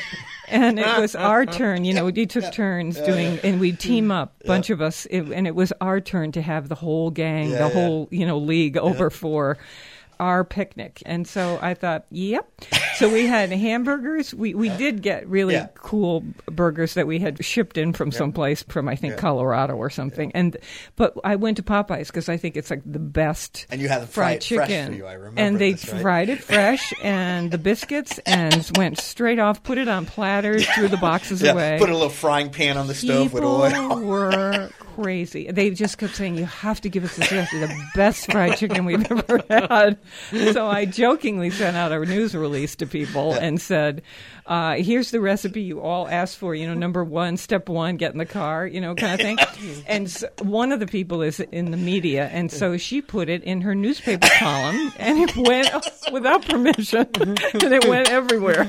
And it was our turn, you know, we took turns doing, and we'd team up, a bunch of us, it, and it was our turn to have the whole gang, Yeah, the yeah. whole, you know, league over for our picnic. And so I thought, yep. So we had hamburgers. We we did get really Yeah. cool burgers that we had shipped in from someplace from, I think, Yeah. Colorado or something. And but I went to Popeyes because I think it's like the best And you had them fried fried fresh chicken. for you, I remember and they this, right? fried it fresh and the biscuits and went straight off, put it on platters, threw the boxes Yeah, away. put a little frying pan on the stove with People oil. were crazy. They just kept saying, "You have to give us this recipe, the best fried chicken we've ever had." So I jokingly sent out a news release to people and said, uh, "Here's the recipe you all asked for. You know, number one, step one, get in the car. You know, kind of thing." And so one of the people is in the media, and so she put it in her newspaper column, and it went without permission, and it went everywhere.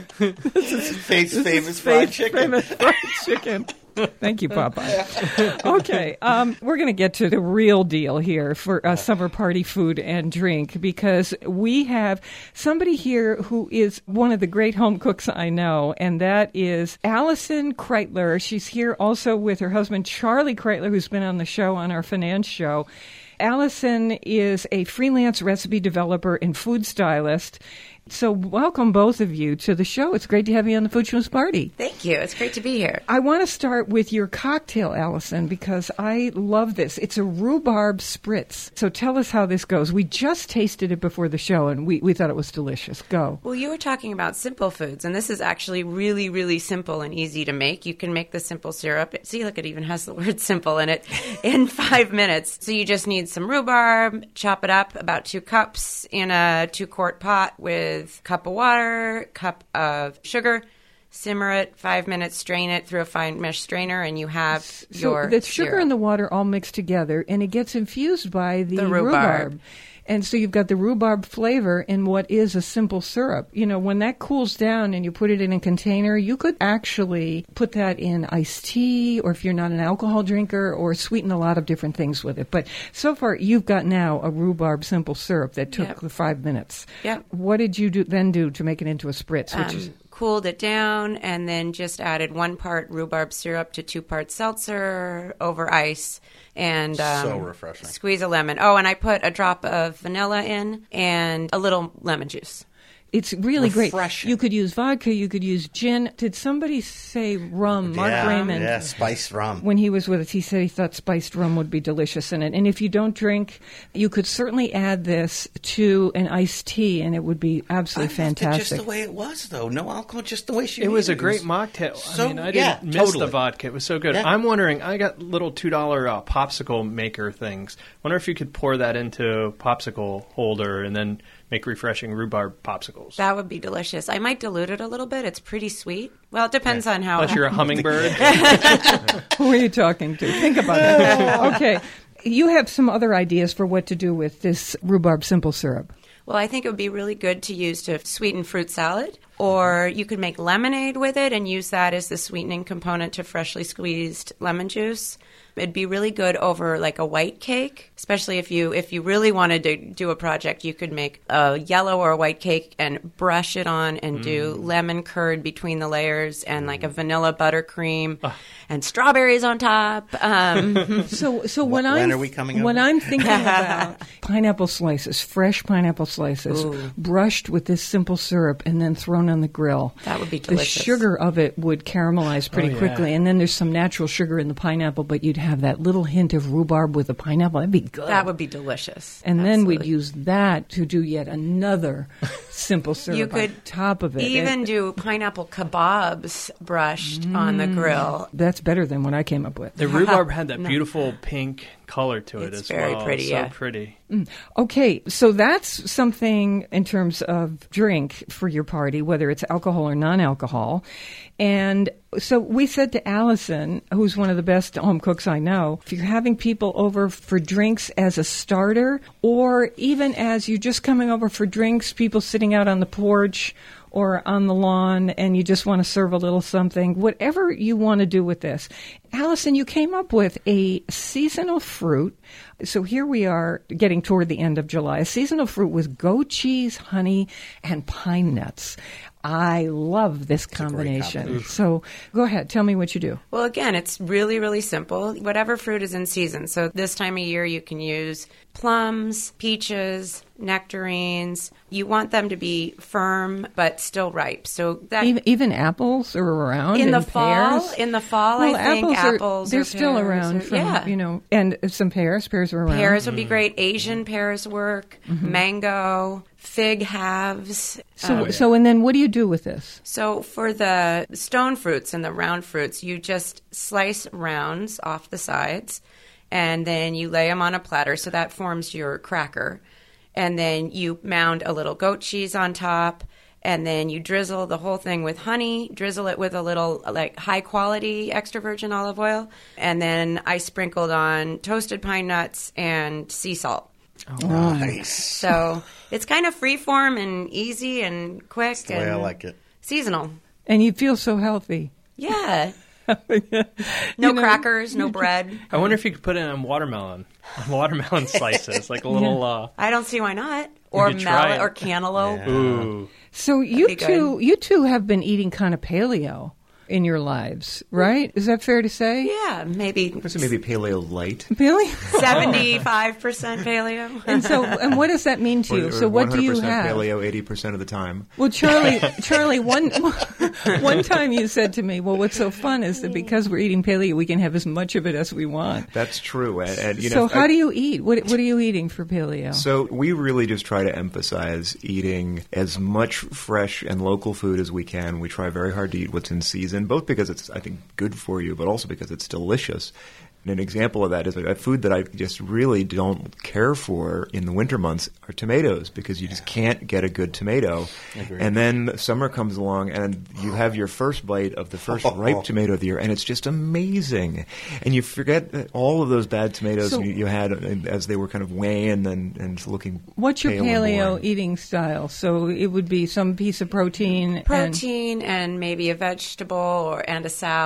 Faith's famous Faith's fried chicken. Famous fried chicken. Thank you, Popeye. Okay, um, we're going to get to the real deal here for uh, summer party food and drink because we have somebody here who is one of the great home cooks I know, and that is Allison Kreitler. She's here also with her husband, Charlie Kreitler, who's been on the show, on our finance show. Allison is a freelance recipe developer and food stylist. So welcome both of you to the show. It's great to have you on the Food Schmooze Party. Thank you. It's great to be here. I want to start with your cocktail, Allison, because I love this. It's a rhubarb spritz. So tell us how this goes. We just tasted it before the show, and we, we thought it was delicious. Go. Well, you were talking about simple foods, and this is actually really, really simple and easy to make. You can make the simple syrup. See, look, it even has the word simple in it, in five minutes. So you just need some rhubarb, chop it up, about two cups in a two-quart pot with cup of water, cup of sugar, simmer it five minutes, strain it through a fine mesh strainer, and you have So your the sugar syrup. and the water all mixed together, and it gets infused by the, The rhubarb. And so you've got the rhubarb flavor in what is a simple syrup. You know, when that cools down and you put it in a container, you could actually put that in iced tea, or if you're not an alcohol drinker, or sweeten a lot of different things with it. But so far, you've got now a rhubarb simple syrup that took Yep. the five minutes. Yep. What did you do, then do to make it into a spritz? Which is Um, cooled it down, and then just added one part rhubarb syrup to two parts seltzer over ice, and um, So refreshing. Squeeze a lemon. Oh, and I put a drop of vanilla in and a little lemon juice. It's really great. Refreshing. You could use vodka. You could use gin. Did somebody say rum? Mark yeah, Raymond. Yeah, spiced rum. When he was with us, he said he thought spiced rum would be delicious in it. And if you don't drink, you could certainly add this to an iced tea, and it would be absolutely I loved it fantastic. just the way it was, though. No alcohol, just the way she It made was a it. great It mocktail. so- I mean, I yeah, didn't miss totally. the vodka. It was so good. Yeah. I'm wondering, I got little two dollar uh, popsicle maker things. Wonder if you could pour that into a popsicle holder and then make refreshing rhurbarb popsicles. That would be delicious. I might dilute it a little bit. It's pretty sweet. Well, it depends on how. Unless you're a hummingbird. Who are you talking to? Think about that. Okay. You have some other ideas for what to do with this rhubarb simple syrup. Well, I think it would be really good to use to sweeten fruit salad, or you could make lemonade with it and use that as the sweetening component to freshly squeezed lemon juice. It'd be really good over like a white cake, especially if you if you really wanted to do a project, you could make a yellow or a white cake and brush it on and do lemon curd between the layers and like a vanilla buttercream and strawberries on top. Um, So, so When when I'm are we coming when over? I'm thinking about pineapple slices, fresh pineapple slices, brushed with this simple syrup, and then thrown on the grill, That would be the delicious. sugar of it would caramelize pretty Oh, yeah. quickly, and then there's some natural sugar in the pineapple, but you'd have that little hint of rhubarb with the pineapple. That'd be good. that would be delicious. And then we'd Absolutely. use that to do yet another simple syrup You on could top of it. even And do pineapple kebabs brushed on the grill. that's better than what I came up with. The rhubarb had that No. beautiful pink color to it It's as very well. pretty, so yeah. pretty. Okay, so that's something in terms of drink for your party, whether it's alcohol or non-alcohol. And so we said to Allison, who's one of the best home cooks I know, if you're having people over for drinks as a starter, or even as you're just coming over for drinks, people sitting out on the porch or on the lawn, and you just want to serve a little something, whatever you want to do with this. Allison, you came up with a seasonal fruit. So here we are getting toward the end of July. A seasonal fruit with goat cheese, honey, and pine nuts. I love this combination. combination. So go ahead, tell me what you do. Well, again, it's really, really simple. Whatever fruit is in season. So this time of year, you can use plums, peaches, nectarines. You want them to be firm but still ripe. So that Even, even apples are around. in the and fall, pears. in the fall, Well, I think apples are, apples they're or still pears around. or- From, yeah, you know, and some pears. Pears are around. pears would be great. Asian pears work. Mango, fig halves. So, Um, so, and then what do you do with this? So for the stone fruits and the round fruits, you just slice rounds off the sides, and then you lay them on a platter, so that forms your cracker. And then you mound a little goat cheese on top, and then you drizzle the whole thing with honey, drizzle it with a little like high-quality extra virgin olive oil, and then I sprinkled on toasted pine nuts and sea salt. Nice. So it's kind of freeform and easy and quick. The way and I like it. Seasonal. And you feel so healthy. Yeah. No You know- crackers, no bread. I wonder if you could put it on watermelon, on watermelon slices, like a little. Uh, I don't see why not. Or could try melon it. or cantaloupe. ooh, So you be good. two, you two have been eating kind of paleo. in your lives, right? Is that fair to say? Yeah, maybe So maybe paleo light. Billy? seventy-five percent paleo. And so, and what does that mean to you? Or- So or what do you one hundred percent have? paleo eighty percent of the time. Well, Charlie, Charlie, one one time you said to me, "Well, what's so fun is that because we're eating paleo, we can have as much of it as we want." That's true. And, and, you So know, how I- do you eat? What What are you eating for paleo? So we really just try to emphasize eating as much fresh and local food as we can. We try very hard to eat what's in season, both because it's, I think, good for you, but also because it's delicious. And an example of that is a food that I just really don't care for in the winter months are tomatoes, because you just can't get a good tomato. Agreed. And then summer comes along and you have your first bite of the first ripe tomato of the year, and it's just amazing. And you forget that all of those bad tomatoes So- you, you had as they were kind of weighing and, and looking What's your pale and paleo boring. eating style? So it would be some piece of protein. and- Protein and maybe a vegetable or and a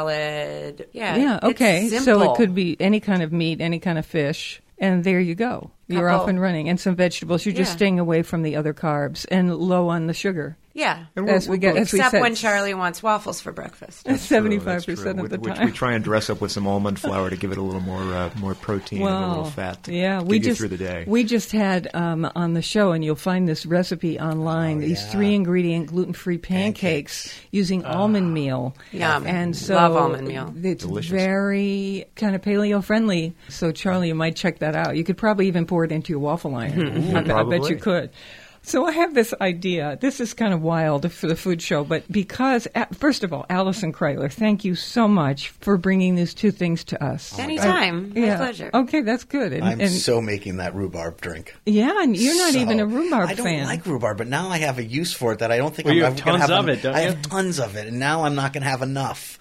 salad. Yeah. Yeah, it's okay. So simple. it could be any kind of meat, any kind of fish, and there you go. You're Couple- off and running. And some vegetables. You're just Yeah. staying away from the other carbs and low on the sugar. Yeah. As we get, as we Except said, when Charlie wants waffles for breakfast. seventy-five True, that's percent true. of the Which time. we try and dress up with some almond flour to give it a little more uh, more protein and a little fat. To yeah, get we you just through the day. we just had um, on the show, and you'll find this recipe online. Oh, these yeah. three ingredient gluten free pancakes, using almond meal. Yum. And so Love almond meal. It's Delicious. very kind of paleo friendly. So Charlie, you might check that out. You could probably even pour it into your waffle iron. I, bet- I bet you probably. could. So I have this idea. This is kind of wild for the food show, but because, uh, first of all, Allison Kreitler, thank you so much for bringing these two things to us. Anytime. I- My yeah. pleasure. Okay, that's good. And, I'm and- so making that rhubarb drink. yeah, and you're not So- even a rhubarb I don't fan. like rhubarb, but now I have a use for it that I don't think Well, I'm you ever have gonna tons have of en- it, don't I you? have tons of it, and now I'm not going to have enough.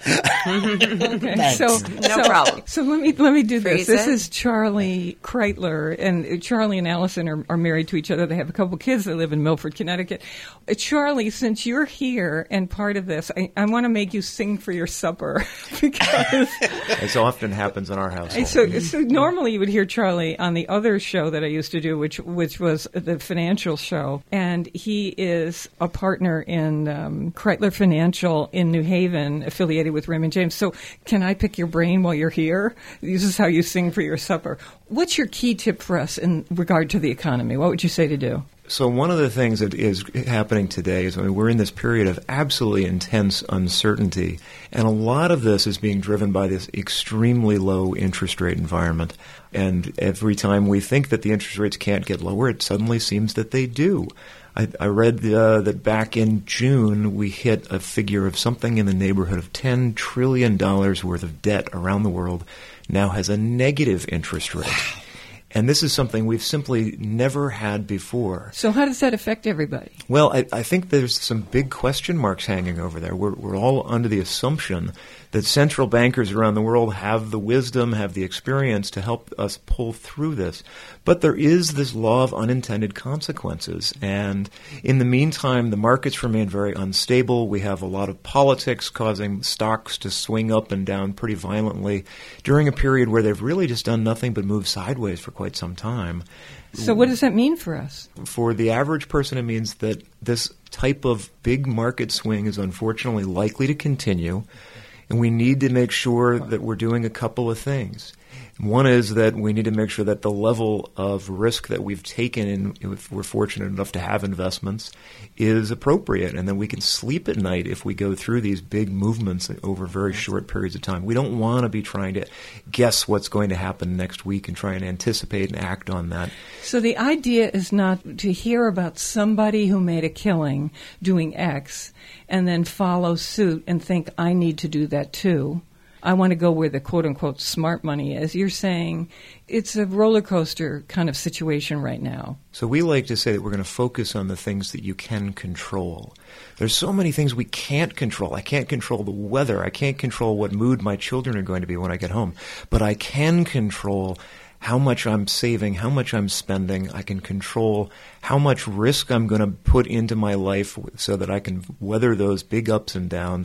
Okay, Thanks. so No so, problem. So let me let me do Freeze this. This it. is Charlie Kreitler, and Charlie and Allison are, are married to each other. They have a couple kids. They live in Milford, Connecticut. Uh, Charlie, since you're here and part of this, I, I want to make you sing for your supper because. As often happens in our household. So, so normally you would hear Charlie on the other show that I used to do, which which was the financial show, and he is a partner in um, Kreitler Financial in New Haven, affiliated with Raymond James. So, can I pick your brain while you're here? This is how you sing for your supper. What's your key tip for us in regard to the economy? What would you say to do? So one of the things that is happening today is, I mean, we're in this period of absolutely intense uncertainty, and a lot of this is being driven by this extremely low interest rate environment. And every time we think that the interest rates can't get lower, it suddenly seems that they do. I, I read uh, that back in June we hit a figure of something in the neighborhood of ten trillion dollars worth of debt around the world now has a negative interest rate. And this is something we've simply never had before. So, how does that affect everybody? Well, I, I think there's some big question marks hanging over there. We're, we're all under the assumption that central bankers around the world have the wisdom, have the experience to help us pull through this. But there is this law of unintended consequences. And in the meantime, the markets remain very unstable. We have a lot of politics causing stocks to swing up and down pretty violently during a period where they've really just done nothing but move sideways for quite some time. So, what does that mean for us? For the average person, it means that this type of big market swing is unfortunately likely to continue, and we need to make sure that we're doing a couple of things. One is that we need to make sure that the level of risk that we've taken, in, if we're fortunate enough to have investments, is appropriate, and then we can sleep at night if we go through these big movements over very short periods of time. We don't want to be trying to guess what's going to happen next week and try and anticipate and act on that. So the idea is not to hear about somebody who made a killing doing X and then follow suit and think, I need to do that too. I want to go where the quote-unquote smart money is. You're saying it's a roller coaster kind of situation right now. So we like to say that we're going to focus on the things that you can control. There's so many things we can't control. I can't control the weather. I can't control what mood my children are going to be when I get home. But I can control how much I'm saving, how much I'm spending. I can control how much risk I'm going to put into my life so that I can weather those big ups and downs.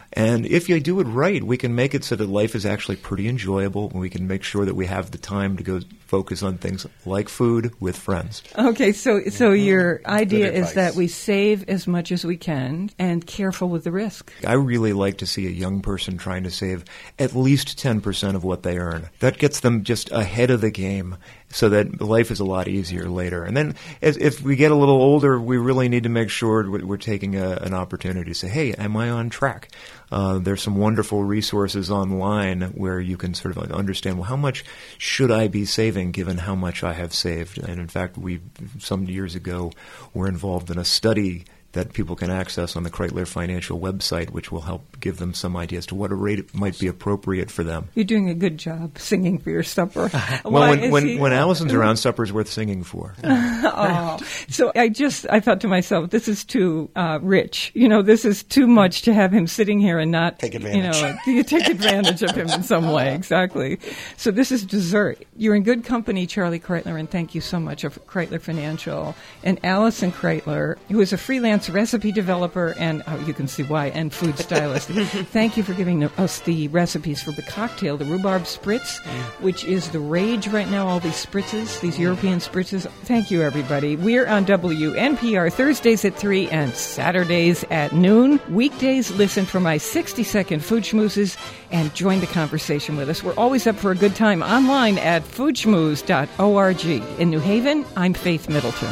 And if you do it right, we can make it so that life is actually pretty enjoyable, and we can make sure that we have the time to go focus on things like food with friends. Okay, so so your idea Good is that advice. we save as much as we can and careful with the risk. I really like to see a young person trying to save at least ten percent of what they earn. That gets them just ahead of the game so that life is a lot easier later. And then as, if we get a little older, we really need to make sure we're, we're taking a, an opportunity to say, hey, am I on track? Uh, there's some wonderful resources online where you can sort of understand, well, how much should I be saving given how much I have saved? And in fact, we some years ago were involved in a study that people can access on the Kreitler Financial website, which will help give them some idea as to what a rate might be appropriate for them. You're doing a good job singing for your supper. Well, Why when, is when, he- when Allison's around, supper's worth singing for. Oh, so I just I thought to myself, this is too uh, rich. You know, this is too much to have him sitting here and not Take advantage. You know, you take advantage of him in some way. Exactly. So this is dessert. You're in good company, Charlie Kreitler, and thank you so much of Kreitler Financial and Allison Kreitler, who is a freelance recipe developer and oh, you can see why, and food stylist. Thank you for giving us the recipes for the cocktail, the rhubarb spritz, which is the rage right now. All these spritzes, these European spritzes. Thank you, everybody. We're on W N P R Thursdays at three and Saturdays at noon. Weekdays, listen for my sixty-second food schmoozes and join the conversation with us. We're always up for a good time online at food schmooze dot org. In New Haven, I'm Faith Middleton.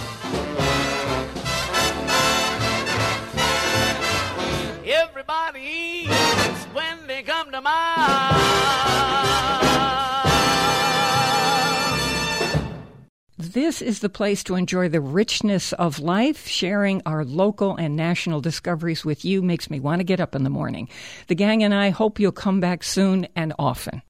Everybody eats when they come to mind. This is the place to enjoy the richness of life. Sharing our local and national discoveries with you makes me want to get up in the morning. The gang and I hope you'll come back soon and often.